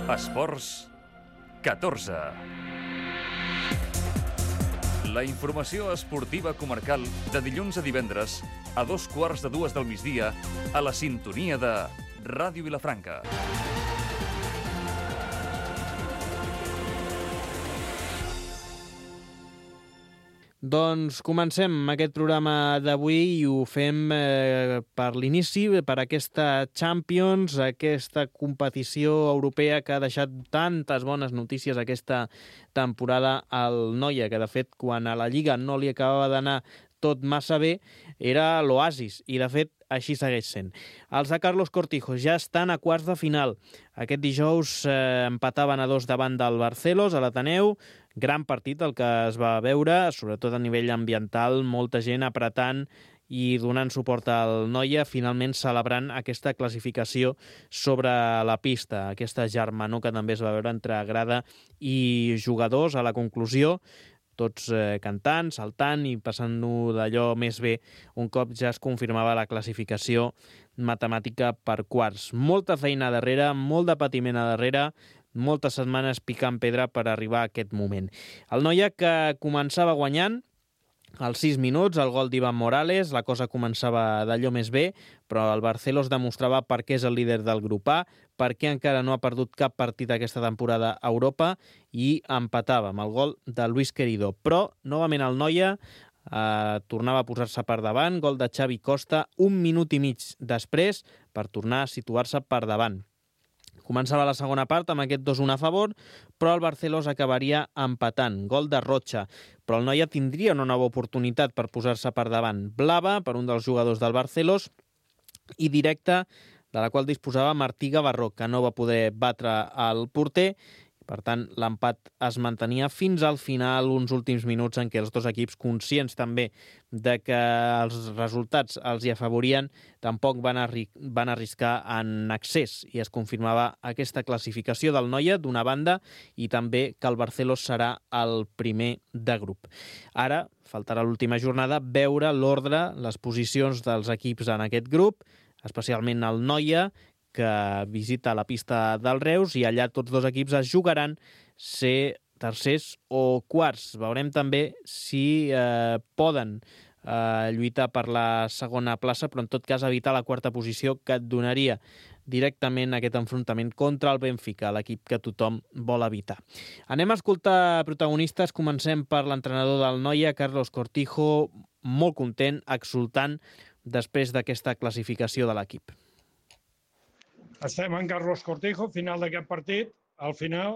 Esports 14. La informació esportiva comarcal de dilluns a divendres a 2:15 del migdia a la sintonia de Ràdio Vilafranca. Doncs comencem aquest programa d'avui i ho fem per l'inici, per aquesta Champions, aquesta competició europea que ha deixat tantes bones notícies aquesta temporada al Noia, que de fet quan a la Lliga no li acabava d'anar tot massa bé, era l'oasis, i de fet així segueix sent. Els de Carlos Cortijo ja estan a quarts de final. Aquest dijous empataven a 2 davant del Barcelos, a l'Ateneu. Gran partit el que es va veure, sobretot a nivell ambiental, molta gent apretant i donant suport al Noia, finalment celebrant aquesta classificació sobre la pista, aquesta germanor que també es va veure entre grada i jugadors a la conclusió, tots cantant, saltant i passant-ho d'allò més bé un cop ja es confirmava la classificació matemàtica per quarts. Molta feina darrere, molt de patiment a darrere, moltes setmanes picant pedra per arribar a aquest moment. El Noia, que començava guanyant, als 6 minuts, el gol d'Ivan Morales, la cosa començava d'allò més bé, però el Barcelos demostrava per què és el líder del grup A, per què encara no ha perdut cap partit aquesta temporada a Europa, i empatava amb el gol de Luis Querido. Però, novament, el Noia tornava a posar-se per davant, gol de Xavi Costa, 1 minut i mig després, per tornar a situar-se per davant. Començava la segona part amb aquest 2-1 a favor, però el Barcelos acabaria empatant. Gol de Rocha. Però el Noia tindria una nova oportunitat per posar-se per davant. Blava, per un dels jugadors del Barcelos, i directa, de la qual disposava Martí Gavarró, que no va poder batre el porter. Per tant, l'empat es mantenia fins al final, uns últims minuts en què els dos equips, conscients també de que els resultats els hi afavorien, tampoc van arriscar en excés, i es confirmava aquesta classificació del Noia d'una banda i també que el Barcelos serà el primer de grup. Ara, faltarà l'última jornada, veure l'ordre, les posicions dels equips en aquest grup, especialment el Noia, que visita la pista del Reus, i allà tots dos equips es jugaran ser tercers o quarts. Veurem també si poden lluitar per la segona plaça, però en tot cas evitar la quarta posició, que et donaria directament aquest enfrontament contra el Benfica, l'equip que tothom vol evitar. Anem a escoltar protagonistes. Comencem per l'entrenador del Noia, Carlos Cortijo, molt content, exultant després d'aquesta classificació de l'equip. Estem en Carlos Cortijo, final d'aquest partit. Al final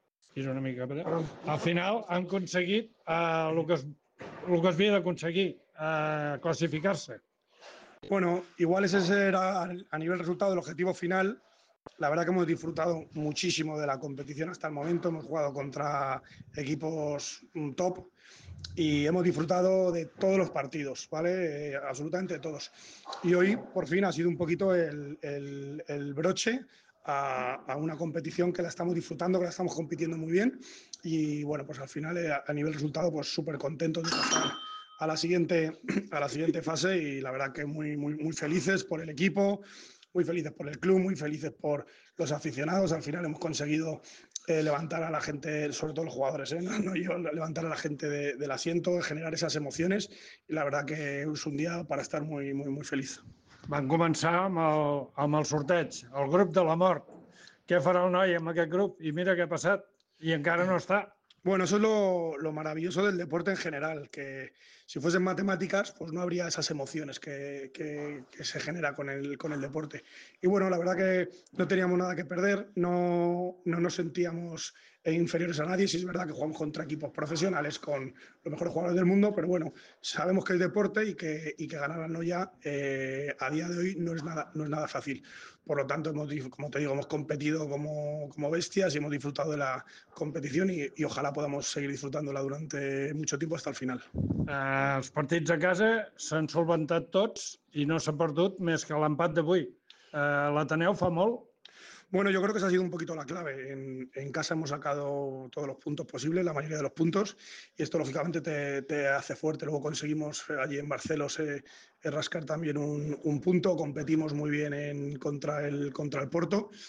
han aconseguit el que es havia d'aconseguir, clasificarse. Bueno, igual ese era a nivel resultado el objetivo final. La verdad que hemos disfrutado muchísimo de la competición hasta el momento. Hemos jugado contra equipos top y hemos disfrutado de todos los partidos, ¿vale? Absolutamente todos. Y hoy, por fin, ha sido un poquito el broche a una competición que la estamos disfrutando, que la estamos compitiendo muy bien. Y bueno, pues al final, a nivel resultado, pues súper contentos de pasar a la siguiente fase, y la verdad que muy felices por el equipo, muy felices por el club, muy felices por los aficionados. Al final hemos conseguido levantar a la gente, sobre todo los jugadores, no yo, levantar a la gente del asiento, generar esas emociones, y la verdad que es un día para estar muy feliz. Van començar amb el sorteig, el grup de la mort. Què farà el Noia amb aquest grup? I mira què ha passat, i encara no està. Bueno, eso es lo maravilloso del deporte en general, que si fuesen matemáticas, pues no habría esas emociones que se genera con el deporte. Y bueno, la verdad que no teníamos nada que perder, no nos sentíamos inferiores a nadie. Sí es verdad que jugamos contra equipos profesionales con los mejores jugadores del mundo, pero bueno, sabemos que es deporte y que ganar al Noia a día de hoy no es nada fácil. Por lo tanto, como te digo, hemos competido como bestias y hemos disfrutado de la competición, y ojalá podamos seguir disfrutándola durante mucho tiempo hasta el final. Els partits a casa s'han solventat tots i no s'ha perdut més que l'empat d'avui. L'Ateneu fa molt. Bueno, yo creo que esa ha sido un poquito la clave. En casa hemos sacado todos los puntos posibles, la mayoría de los puntos, y esto lógicamente te hace fuerte. Luego conseguimos allí en Barcelos rascar también un punto, competimos muy bien contra el Porto,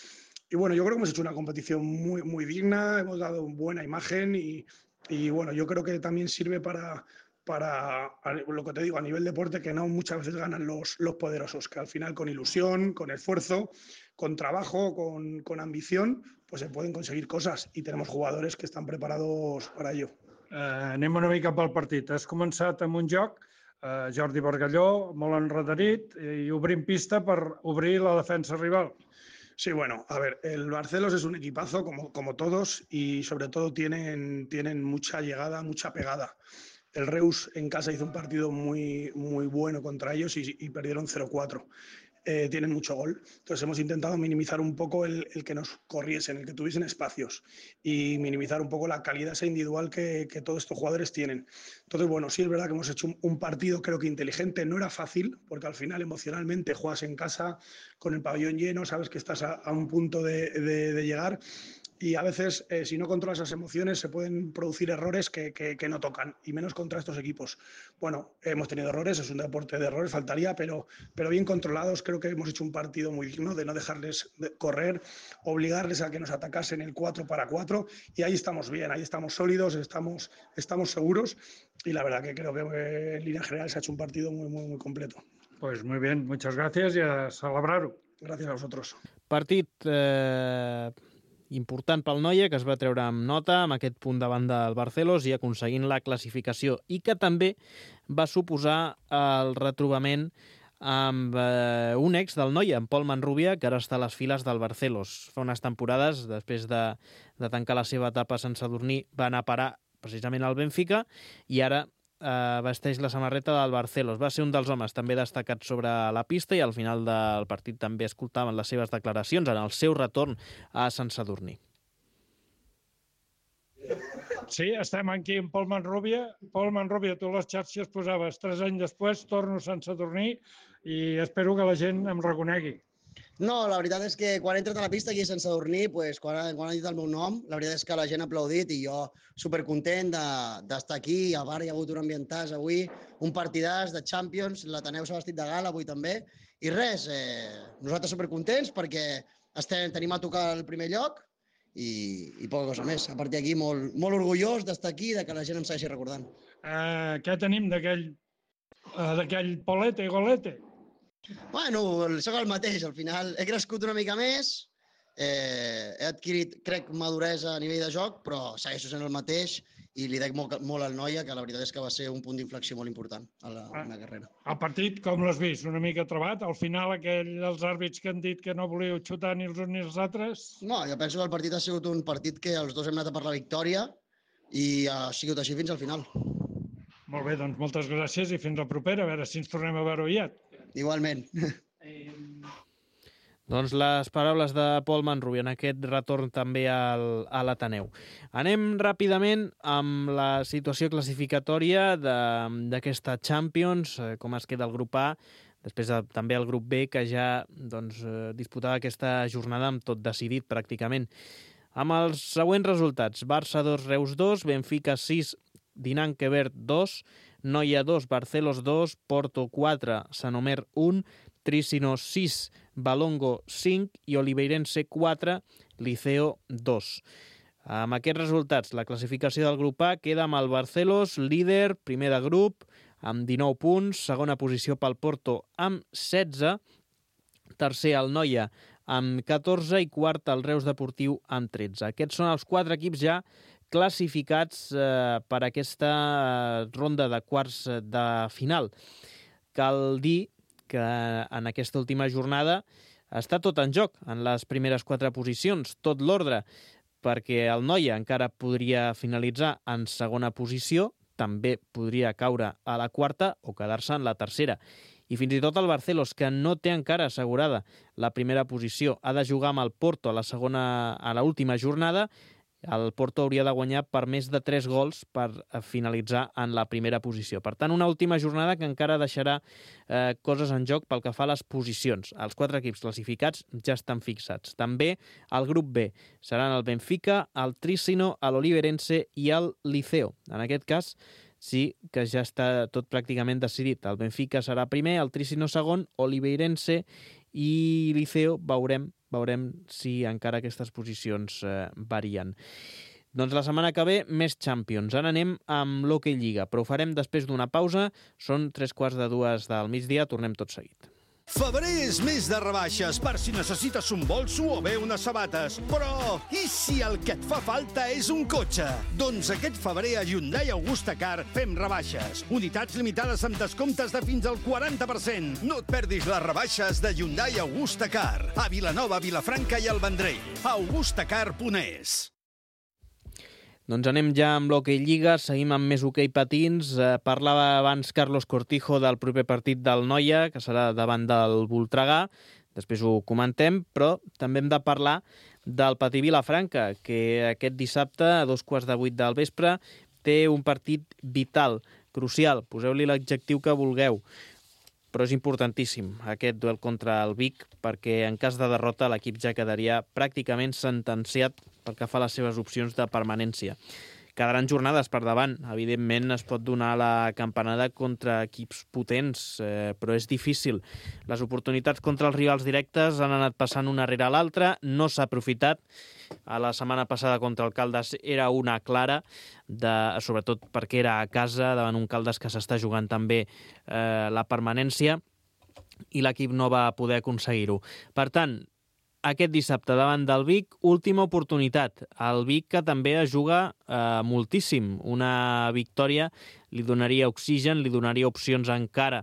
bueno, yo creo que hemos hecho una competición muy digna, hemos dado buena imagen y bueno, yo creo que también sirve para lo que te digo, a nivel deporte, que no muchas veces ganan los poderosos, que al final con ilusión, con esfuerzo, con trabajo, con ambición, pues se pueden conseguir cosas y tenemos jugadores que están preparados para ello. Anem una mica pel partit. Has començat amb un joc, Jordi Bargalló, molt enrederit, i obrint pista per obrir la defensa rival. Sí, bueno, a ver, el Barcelos es un equipazo como todos y sobre todo tienen mucha llegada, mucha pegada. El Reus en casa hizo un partido muy bueno contra ellos y perdieron 0-4. Tienen mucho gol. Entonces hemos intentado minimizar un poco el que nos corriesen, el que tuviesen espacios y minimizar un poco la calidad esa individual que todos estos jugadores tienen. Entonces, bueno, sí es verdad que hemos hecho un partido creo que inteligente. No era fácil porque al final emocionalmente juegas en casa con el pabellón lleno, sabes que estás a un punto de llegar. Y a veces, si no controlas esas emociones, se pueden producir errores que no tocan, y menos contra estos equipos. Bueno, hemos tenido errores, es un deporte de errores, faltaría, pero bien controlados. Creo que hemos hecho un partido muy digno de no dejarles correr, obligarles a que nos atacasen el 4-4, y ahí estamos bien, ahí estamos sólidos, estamos seguros, y la verdad que creo que en línea general se ha hecho un partido muy completo. Pues muy bien, muchas gracias y a celebrar-ho. Gracias a vosotros. Partit important pel Noia, que es va treure amb nota amb aquest punt davant del Barcelos i aconseguint la classificació, i que també va suposar el retrobament amb un ex del Noia, en Pol Manrubia, que ara està a les files del Barcelos. Fa unes temporades, després de tancar la seva etapa a Sant Sadurní, va anar a parar precisament al Benfica i ara vesteix la samarreta del Barcelos. Va ser un dels homes també destacats sobre la pista i al final del partit també escoltaven les seves declaracions en el seu retorn a Sant Sadurní. Sí, estem aquí amb Pol Manrubia. Pol Manrubia, tu a les xarxes posaves 3 anys després, torno a Sant Sadurní i espero que la gent em reconegui. No, la veritat és que quan he entrat a la pista aquí a Sant Sadurní, pues, quan han dit el meu nom, la veritat és que la gent ha aplaudit i jo supercontent d'estar aquí. A bar hi ha hagut un ambientàs avui, un partidàs de Champions, l'Ateneu s'ha vestit de gala avui també. I res, nosaltres supercontents perquè tenim a tocar el primer lloc i poca cosa més. A partir d'aquí molt orgullós d'estar aquí i que la gent em segueixi recordant. Què tenim d'aquell Polete i Golete? Bueno, sóc el mateix, al final he crescut una mica més, he adquirit, crec, maduresa a nivell de joc, però segueixo sent el mateix i li dec molt al Noia, que la veritat és que va ser un punt d'inflexió molt important a la meva carrera. El partit, com l'has vist? Una mica trebat? Al final, els àrbits que han dit que no volíeu xutar ni els uns ni els altres? No, jo penso que el partit ha sigut un partit que els dos hem anat a per la victòria i ha sigut així fins al final. Molt bé, doncs moltes gràcies i fins la propera, a veure si ens tornem a veure aviat. Igualment. Doncs les paraules de Pol Manrubia en aquest retorn també a l'Ateneu. Anem ràpidament amb la situació classificatòria d'aquesta Champions, com es queda el grup A, després també el grup B, que ja disputava aquesta jornada amb tot decidit pràcticament. Amb els següents resultats: Barça 2, Reus 2, Benfica 6, Dinant Quebert 2, Noia 2, Barcelos 2, Porto 4, Sanomer 1, Tricino 6, Balongo 5 i Oliveirense 4, Liceo 2. Amb aquests resultats, la classificació del grup A queda amb el Barcelos, líder, primer de grup, amb 19 punts, segona posició pel Porto amb 16, tercer el Noia amb 14 i quart el Reus Deportiu amb 13. Aquests són els 4 equips ja classificats per aquesta ronda de quarts de final. Cal dir que en aquesta última jornada està tot en joc en les primeres 4 posicions, tot l'ordre, perquè el Noia encara podria finalitzar en segona posició, també podria caure a la quarta o quedar-se en la tercera. I fins i tot el Barcelos, que no té encara assegurada la primera posició, ha de jugar amb el Porto a l'última jornada. El Porto hauria de guanyar per més de 3 gols per finalitzar en la primera posició. Per tant, una última jornada que encara deixarà coses en joc pel que fa a les posicions. Els 4 equips classificats ja estan fixats. També el grup B seran el Benfica, el Tricino, l'Oliveirense i el Liceo. En aquest cas, sí que ja està tot pràcticament decidit. El Benfica serà primer, el Tricino segon, Oliveirense i Liceo veurem veurem si encara aquestes posicions varien. Doncs la setmana que ve, més Champions. Ara anem amb l'Hockey Lliga, però ho farem després d'una pausa. Són 3:45 del migdia, tornem tot seguit. Febrer és mes de rebaixes per si necessites un bolso o bé unes sabates. Però i si el que et fa falta és un cotxe? Doncs aquest febrer a Hyundai Augusta Car fem rebaixes. Unitats limitades amb descomptes de fins al 40%. No et perdis les rebaixes de Hyundai Augusta Car a Vilanova, Vilafranca i el Vendrell. augustacar.es. Doncs anem ja amb l'Hockey Lliga, seguim amb més hoquei patins. Parlava abans Carlos Cortijo del proper partit del Noia, que serà davant del Voltregà. Després ho comentem, però també hem de parlar del Patí Vilafranca, que aquest dissabte, a 7:15 del vespre, té un partit vital, crucial. Poseu-li l'adjectiu que vulgueu. Però és importantíssim aquest duel contra el Vic, perquè en cas de derrota l'equip ja quedaria pràcticament sentenciat pel que fa a les seves opcions de permanència. Quedaran jornades per davant. Evidentment es pot donar la campanada contra equips potents, però és difícil. Les oportunitats contra els rivals directes han anat passant una rere l'altra, no s'ha aprofitat. A la setmana passada contra el Caldes era una clara, sobretot perquè era a casa, davant un Caldes que s'està jugant també la permanència, i l'equip no va poder aconseguir-ho. Per tant, aquest dissabte davant del Vic, última oportunitat. El Vic que també es juga moltíssim. Una victòria li donaria oxigen, li donaria opcions encara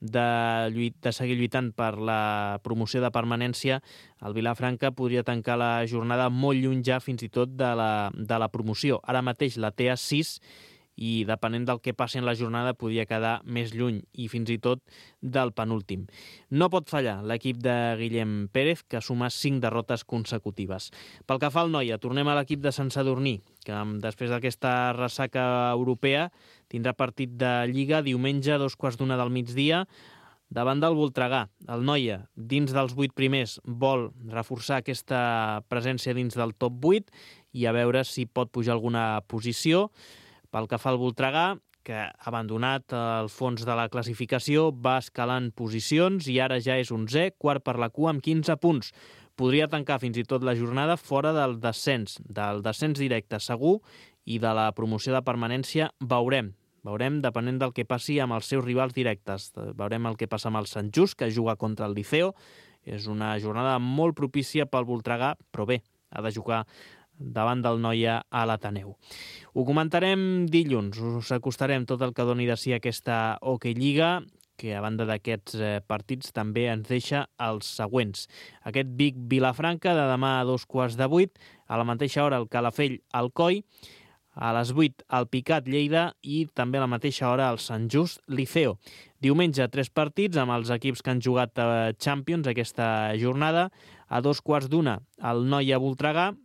de seguir lluitant per la promoció de permanència. El Vilafranca podria tancar la jornada molt lluny ja fins i tot de la promoció. Ara mateix la té a 6 i depenent del que passi en la jornada podria quedar més lluny i fins i tot del penúltim. No pot fallar l'equip de Guillem Pérez, que suma 5 derrotes consecutives. Pel que fa al Noia, tornem a l'equip de Sant Sadurní, que després d'aquesta ressaca europea tindrà partit de Lliga diumenge a 2:15 del migdia davant del Voltregà. El Noia, dins dels 8 primers, vol reforçar aquesta presència dins del top 8 i a veure si pot pujar alguna posició. Pel que fa al Voltregà, que ha abandonat el fons de la classificació, va escalant posicions i ara ja és 11è, quart per la cua amb 15 punts. Podria tancar fins i tot la jornada fora del descens directe segur, i de la promoció de permanència veurem depenent del que passi amb els seus rivals directes. Veurem el que passa amb el Sant Just, que juga contra el Liceo. És una jornada molt propícia pel Voltregà, però bé, ha de jugar davant del Noia a l'Ateneu. Ho comentarem dilluns, us acostarem tot el que doni de si aquesta Hockey Lliga, que a banda d'aquests partits també ens deixa els següents. Aquest Vic-Vilafranca de demà a 7:15, a la mateixa hora el Calafell-Alcoi, a les 8 el Picat-Lleida i també a la mateixa hora el Sant Just-Liceo. Diumenge 3 partits amb els equips que han jugat a Champions aquesta jornada. A 2:15 el Noia-Voltregà,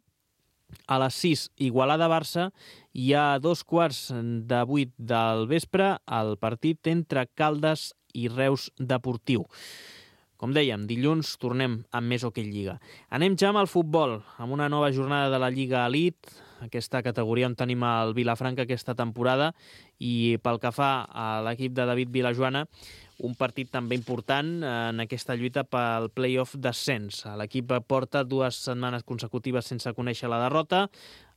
a les 6 Igualada-Barça i a 7:15 del vespre el partit entre Caldes i Reus Deportiu. Com dèiem, dilluns tornem amb més Hockey Lliga. Anem ja amb el futbol, amb una nova jornada de la Lliga Elite, aquesta categoria on tenim el Vilafranca aquesta temporada, i pel que fa a l'equip de David Vilajoana, un partit també important en aquesta lluita pel play-off d'ascens. L'equip porta 2 setmanes consecutives sense conèixer la derrota.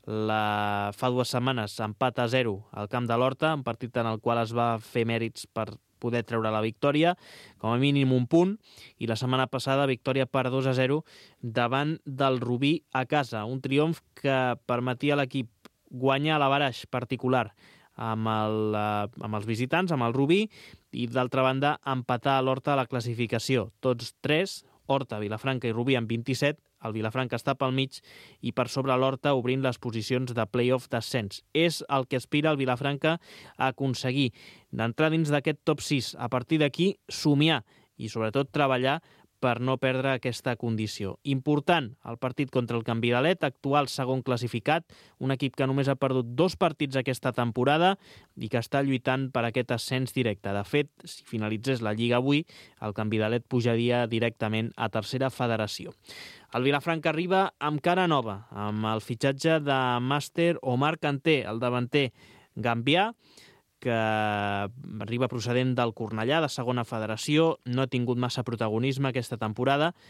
Fa 2 setmanes empat a 0 al camp de l'Horta, un partit en el qual es va fer mèrits per poder treure la victòria, com a mínim un punt, i la setmana passada victòria per 2-0 davant del Rubí a casa. Un triomf que permetia a l'equip guanyar l'averaix particular amb els visitants, amb el Rubí, i d'altra banda empatar a l'Horta a la classificació. Tots 3, Horta, Vilafranca i Rubí amb 27, el Vilafranca està pel mig i per sobre l'Horta obrint les posicions de play-off d'ascens. És el que aspira el Vilafranca a aconseguir, d'entrar dins d'aquest top 6. A partir d'aquí, somiar i sobretot treballar per no perdre aquesta condició. Important, el partit contra el Canvidalet, actual segon classificat, un equip que només ha perdut 2 partits aquesta temporada i que està lluitant per aquest ascens directe. De fet, si finalitzés la Lliga avui, el Canvidalet pujaria directament a tercera federació. El Vilafranca arriba amb cara nova, amb el fitxatge de màster Omar Kanté, el davanter gambià, que arriba procedent del Cornellà, de segona federació, no ha tingut massa protagonisme aquesta temporada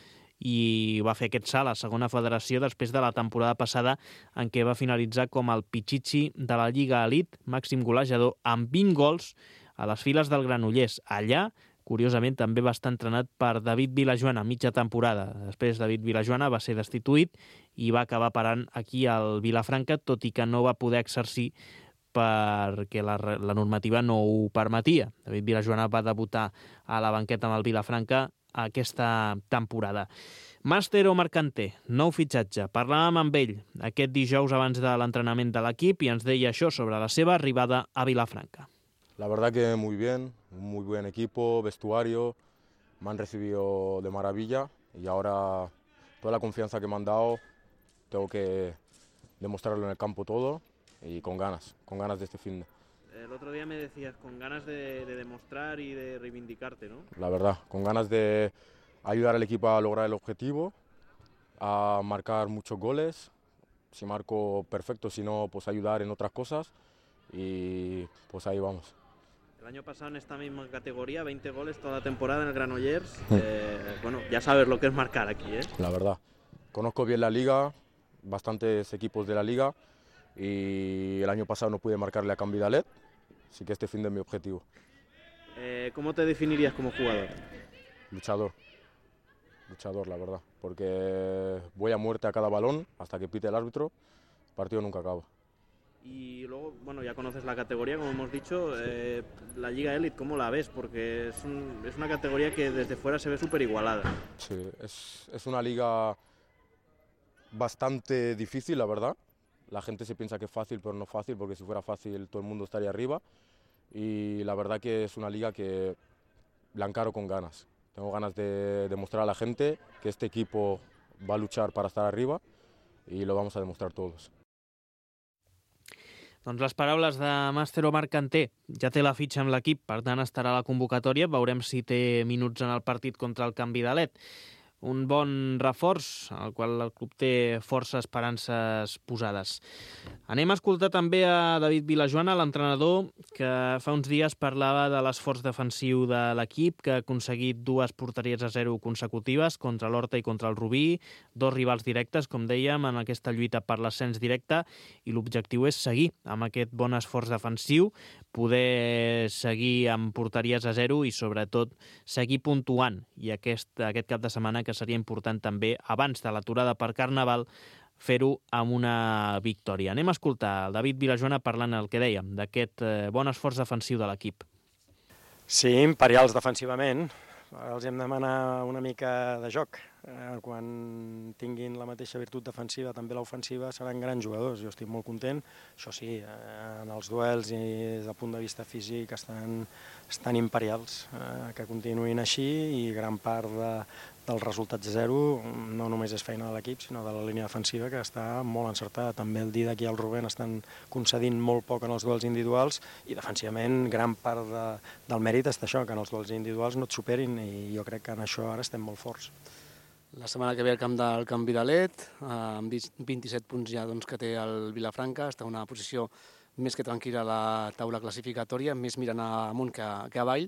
i va fer aquest salt a segona federació després de la temporada passada en què va finalitzar com el Pichichi de la Lliga Elite, màxim golejador, amb 20 gols a les files del Granollers. Allà, curiosament, també va estar entrenat per David Vilajoana mitja temporada. Després David Vilajoana va ser destituït i va acabar parant aquí al Vilafranca, tot i que no va poder exercir perquè la normativa no ho permetia. David Vilajoana va debutar a la banqueta amb el Vilafranca aquesta temporada. Màstero Mercanter, nou fitxatge. Parlàvem amb ell aquest dijous abans de l'entrenament de l'equip i ens deia això sobre la seva arribada a Vilafranca. La verdad que muy bien, un muy buen equipo, vestuario, me han recibido de maravilla y ahora toda la confianza que me han dado tengo que demostrarlo en el campo todo y con ganas de este fin de. El otro día me decías, con ganas de demostrar y de reivindicarte, ¿no? La verdad, con ganas de ayudar al equipo a lograr el objetivo, a marcar muchos goles, si marco perfecto, si no, pues ayudar en otras cosas y pues ahí vamos. El año pasado en esta misma categoría, 20 goles toda la temporada en el Granollers. Bueno, ya sabes lo que es marcar aquí, ¿eh? La verdad. Conozco bien la liga, bastantes equipos de la liga y el año pasado no pude marcarle a Can Vidalet, así que este fin de mi objetivo. ¿Cómo te definirías como jugador? Luchador, la verdad, porque voy a muerte a cada balón hasta que pite el árbitro, el partido nunca acaba. Y luego, bueno, ya conoces la categoría, como hemos dicho, la Liga Elite, ¿cómo la ves? Porque es una categoría que desde fuera se ve súper igualada. Sí, es una liga bastante difícil, la verdad. La gente se piensa que es fácil, pero no es fácil, porque si fuera fácil todo el mundo estaría arriba. Y la verdad que es una liga que la encaro con ganas. Tengo ganas de demostrar a la gente que este equipo va a luchar para estar arriba y lo vamos a demostrar todos. Doncs les paraules de Màstero Mercanter. Ja té la fitxa amb l'equip, per tant estarà a la convocatòria. Veurem si té minuts en el partit contra el Can Vidalet. Un bon reforç, al qual el club té força esperances posades. Anem a escoltar també a David Vilajoana, l'entrenador, que fa uns dies parlava de l'esforç defensiu de l'equip, que ha aconseguit 2 porteries a 0 consecutives contra l'Horta i contra el Rubí, 2 rivals directes, com dèiem, en aquesta lluita per l'ascens directe, i l'objectiu és seguir amb aquest bon esforç defensiu, poder seguir amb porteries a 0 i, sobretot, seguir puntuant. I aquest cap de setmana, que seria important també, abans de l'aturada per Carnaval, fer-ho amb una victòria. Anem a escoltar el David Vilajoana parlant el que dèiem, d'aquest bon esforç defensiu de l'equip. Sí, imperials defensivament. Els hem de demanar una mica de joc. Quan tinguin la mateixa virtut defensiva, també l'ofensiva, seran grans jugadors. Jo estic molt content. Això sí, en els duels i des del punt de vista físic estan imperials. Que continuïn així i gran part dels resultats a 0 no només és feina de l'equip, sinó de la línia defensiva, que està molt encertada. També el Didac i el Rubén estan concedint molt poc en els duels individuals i defensivament gran part del mèrit està això, que en els duels individuals no et superin, i jo crec que en això ara estem molt forts. La setmana que ve al camp del Can Vidalet, amb 27 punts ja que té el Vilafranca, està en una posició més que tranquil·la a la taula classificatòria, més mirant amunt que avall,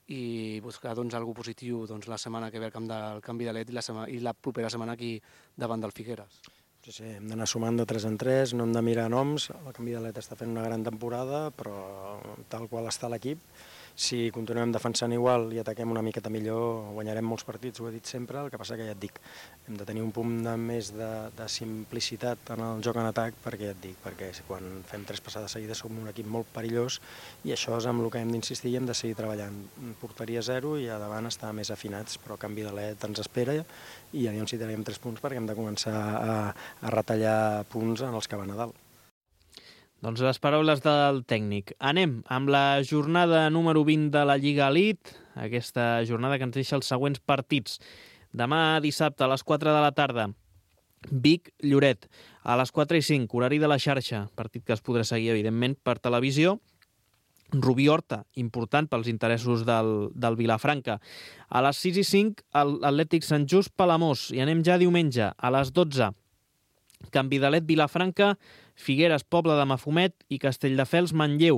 i buscar alguna cosa positiu la setmana que ve al camp del Can Vidalet i la propera setmana aquí davant del Figueres. Sí, hem d'anar sumant de 3 en 3, no hem de mirar noms. El Can Vidalet està fent una gran temporada, però tal qual està l'equip, si continuem defensant igual i ataquem una miqueta millor, guanyarem molts partits, ho he dit sempre. El que passa que ja et dic, hem de tenir un punt més de simplicitat en el joc en atac, perquè quan fem 3 passades seguides som un equip molt perillós, i això és amb el que hem d'insistir i hem de seguir treballant. Porteria 0 i a davant estar més afinats, però Can Vidalet ens espera i aviam si tenim 3 punts, perquè hem de començar a retallar punts en els que van a dalt. Doncs les paraules del tècnic. Anem amb la jornada número 20 de la Lliga Elite, aquesta jornada que ens deixa els següents partits. Demà dissabte a les 4 de la tarda, Vic-Lloret. A les 4:05, horari de la xarxa, partit que es podrà seguir, evidentment, per televisió. Rubí-Horta, important pels interessos del Vilafranca. A les 6:05, l'Atlètic Sant Just-Palamós. I anem ja diumenge, a les 12, Can Vidalet-Vilafranca, Figueres, Pobla de Mafumet i Castelldefels, Manlleu.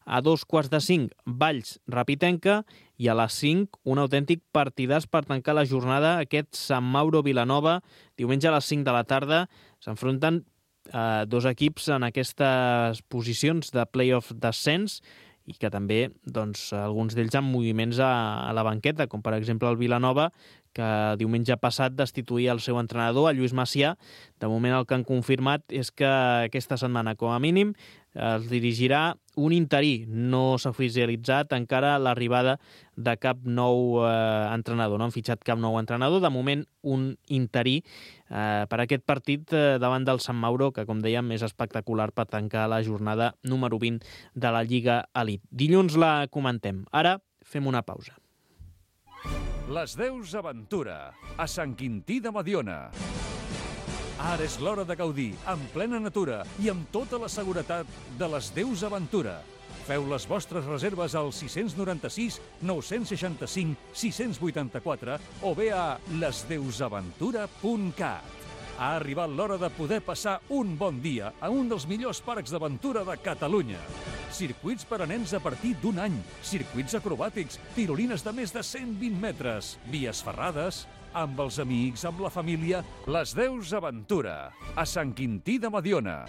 A 2:45, Valls-Rapitenca, i a les 5, un autèntic partidàs per tancar la jornada, aquest Sant Mauro-Vilanova. Diumenge a les 5 de la tarda s'enfronten dos equips en aquestes posicions de play-off d'ascens i que també, doncs, alguns d'ells amb moviments a la banqueta, com per exemple el Vilanova, que diumenge passat destituïa el seu entrenador, el Lluís Macià. De moment el que han confirmat és que aquesta setmana, com a mínim, es dirigirà un interí. No s'ha oficialitzat encara l'arribada de cap nou entrenador. No han fitxat cap nou entrenador. De moment, un interí per aquest partit davant del Sant Mauro, que, com dèiem, és espectacular per tancar la jornada número 20 de la Lliga Elite. Dilluns la comentem. Ara fem una pausa. Les Deus Aventura, a Sant Quintí de Mediona. Ara és l'hora de gaudir, en plena natura i amb tota la seguretat de les Deus Aventura. Feu les vostres reserves al 696 965 684 o bé a lesdeusaventura.cat. Ha arribat l'hora de poder passar un bon dia a un dels millors parcs d'aventura de Catalunya. Circuits per a nens a partir d'un any, circuits acrobàtics, tirolines de més de 120 metres, vies ferrades, amb els amics, amb la família, les Deus Aventura, a Sant Quintí de Mediona.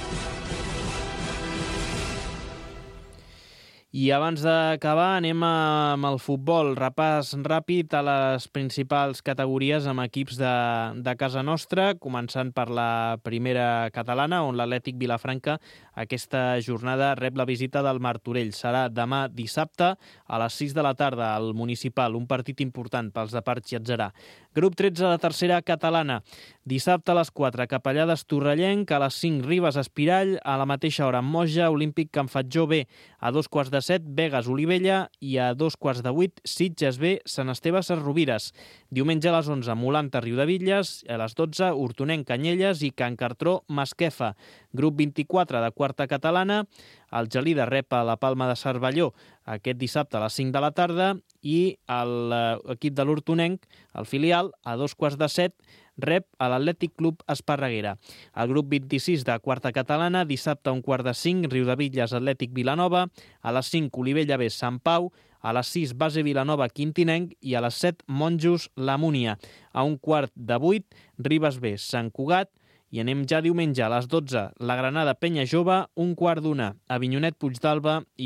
I abans d'acabar anem amb el futbol. Repàs ràpid a les principals categories amb equips de casa nostra, començant per la primera catalana, on l'Atlètic Vilafranca aquesta jornada rep la visita del Martorell. Serà demà dissabte a les 6 de la tarda al Municipal, un partit important pels de Parc Llatzerà. Grup 13 de la tercera catalana. Dissabte a les 4, Capellades Torrellenc, a les 5, Ribes Espirall, a la mateixa hora Moja, Olímpic Can Fatjó B, a 2:15, Begues Olivella i a 2:08, Sitges B, Sant Esteve Sesrovires. Diumenge a les 11, Molanta Riudebitlles, a les 12, Hortonenc Canyelles i Can Cartró Masquefa. Grup 24 de quarta catalana, el Gelida rep a la Palma de Cervelló aquest dissabte a les 5 de la tarda i l'equip de l'Hortonenc, el filial, a 2:15, rep a l'Atlètic Club Esparreguera. El grup 26 de quarta catalana, dissabte a 4:05, Riudebitlles Atlètic Vilanova, a les 5 Olivella B Sant Pau, a les 6 Base Vilanova Quintinenc i a les 7 Monjos La Múnia. A 7:15, Ribes B Sant Cugat. I anem ja diumenge a les 12, la Granada Penya Jove, 1:15, Avinyonet Puigdalba i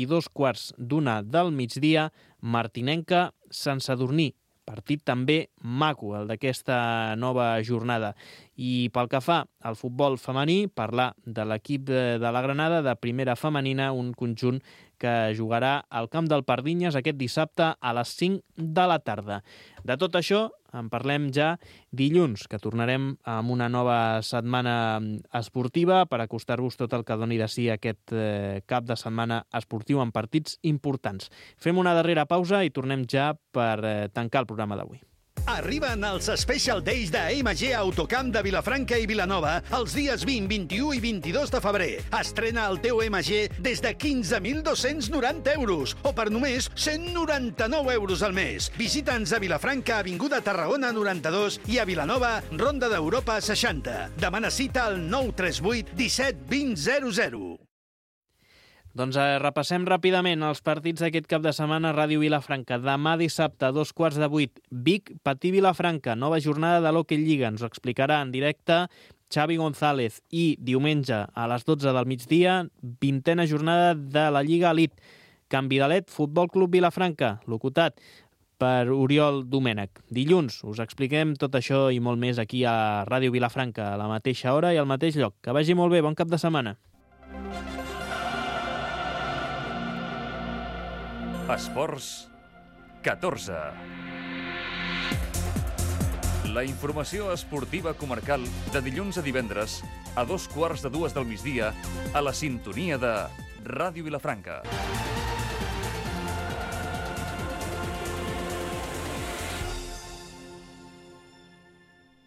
2:15 del migdia, Martinenca Sant Sadurní. Partit també maco, el d'aquesta nova jornada. I pel que fa al futbol femení, parlar de l'equip de la Granada, de primera femenina, un conjunt que jugarà al Camp del Pardinyes aquest dissabte a les 5 de la tarda. De tot això en parlem ja dilluns, que tornarem amb una nova setmana esportiva per acostar-vos tot el que doni de si aquest cap de setmana esportiu amb partits importants. Fem una darrera pausa i tornem ja per tancar el programa d'avui. Arriben els Special Days d'AMG Autocamp de Vilafranca i Vilanova els dies 20, 21 i 22 de febrer. Estrena el teu MG des de 15.290 euros o per només 199 euros al mes. Visita'ns a Vilafranca, Avinguda Tarragona 92 i a Vilanova, Ronda d'Europa 60. Demana cita al 938 17 20 00. Doncs repassem ràpidament els partits d'aquest cap de setmana a Ràdio Vilafranca. Demà dissabte, a 7:15, Vic, Patí Vilafranca, nova jornada de l'Hockey Lliga. Ens ho explicarà en directe Xavi González. I diumenge, a les 12 del migdia, 20a jornada de la Lliga Elite. Can Vidalet, Futbol Club Vilafranca, locutat per Oriol Domènech. Dilluns us expliquem tot això i molt més aquí a Ràdio Vilafranca, a la mateixa hora i al mateix lloc. Que vagi molt bé, bon cap de setmana. Esports 14. La informació esportiva comarcal de dilluns a divendres a 2:15 del migdia a la sintonia de Ràdio Vilafranca.